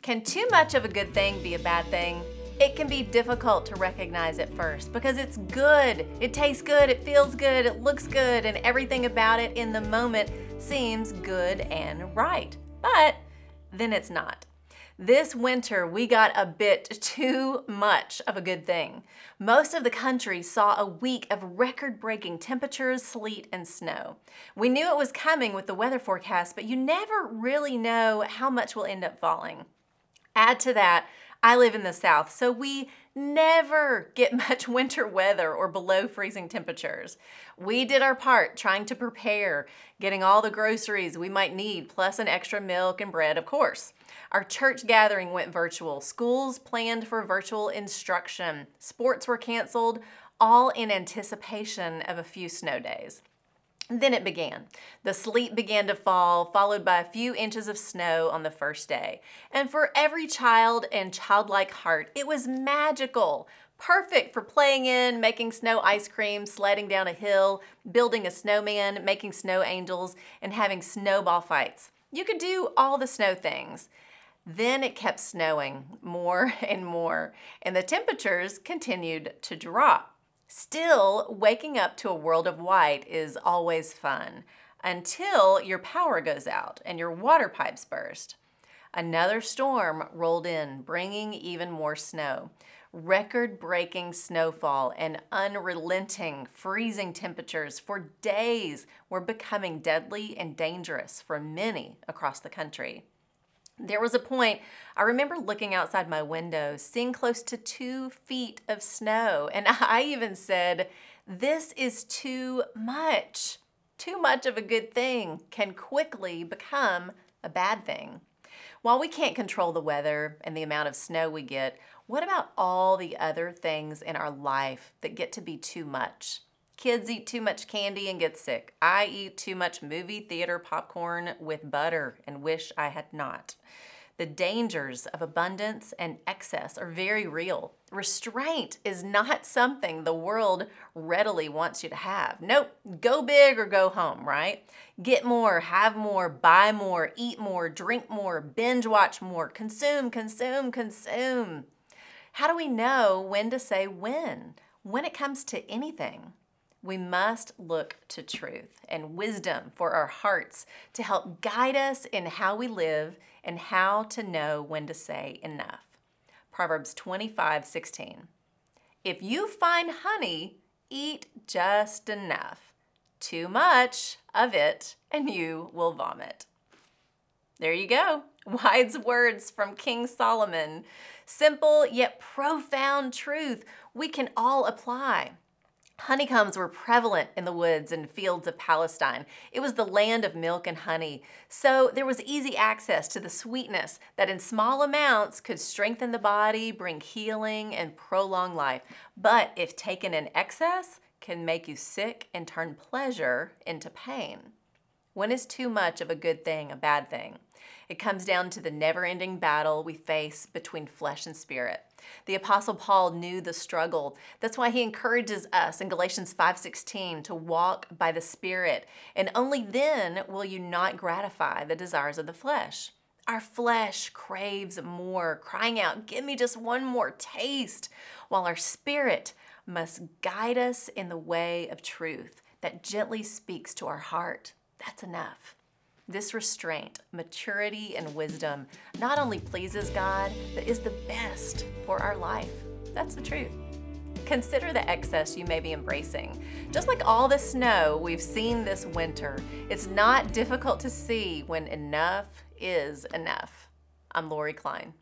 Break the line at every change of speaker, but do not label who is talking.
Can too much of a good thing be a bad thing? It can be difficult to recognize at first because it's good, it tastes good, it feels good, it looks good, and everything about it in the moment seems good and right. But then it's not. This winter, we got a bit too much of a good thing. Most of the country saw a week of record-breaking temperatures, sleet, and snow. We knew it was coming with the weather forecast, but you never really know how much will end up falling. Add to that, I live in the South, so we never get much winter weather or below freezing temperatures. We did our part trying to prepare, getting all the groceries we might need, plus an extra milk and bread, of course. Our church gathering went virtual. Schools planned for virtual instruction. Sports were canceled, all in anticipation of a few snow days. Then it began. The sleet began to fall, followed by a few inches of snow on the first day. And for every child and childlike heart, it was magical. Perfect for playing in, making snow ice cream, sledding down a hill, building a snowman, making snow angels, and having snowball fights. You could do all the snow things. Then it kept snowing more and more, and the temperatures continued to drop. Still, waking up to a world of white is always fun, until your power goes out and your water pipes burst. Another storm rolled in, bringing even more snow. Record-breaking snowfall and unrelenting freezing temperatures for days were becoming deadly and dangerous for many across the country. There was a point, I remember looking outside my window, seeing close to 2 feet of snow, and I even said, "This is too much." Too much of a good thing can quickly become a bad thing. While we can't control the weather and the amount of snow we get, what about all the other things in our life that get to be too much? Kids eat too much candy and get sick. I eat too much movie theater popcorn with butter and wish I had not. The dangers of abundance and excess are very real. Restraint is not something the world readily wants you to have. Nope, go big or go home, right? Get more, have more, buy more, eat more, drink more, binge watch more, consume, consume, consume. How do we know when to say when it comes to anything? We must look to truth and wisdom for our hearts to help guide us in how we live and how to know when to say enough. Proverbs 25:16. If you find honey, eat just enough. Too much of it, and you will vomit. There you go. Wise words from King Solomon. Simple yet profound truth we can all apply. Honeycombs were prevalent in the woods and fields of Palestine. It was the land of milk and honey, so there was easy access to the sweetness that in small amounts could strengthen the body, bring healing, and prolong life. But if taken in excess, can make you sick and turn pleasure into pain. When is too much of a good thing a bad thing? It comes down to the never-ending battle we face between flesh and spirit. The Apostle Paul knew the struggle. That's why he encourages us in Galatians 5:16 to walk by the Spirit, and only then will you not gratify the desires of the flesh. Our flesh craves more, crying out, "Give me just one more taste," while our spirit must guide us in the way of truth that gently speaks to our heart. That's enough. This restraint, maturity, and wisdom not only pleases God, but is the best for our life. That's the truth. Consider the excess you may be embracing. Just like all the snow we've seen this winter, it's not difficult to see when enough is enough. I'm Lori Klein.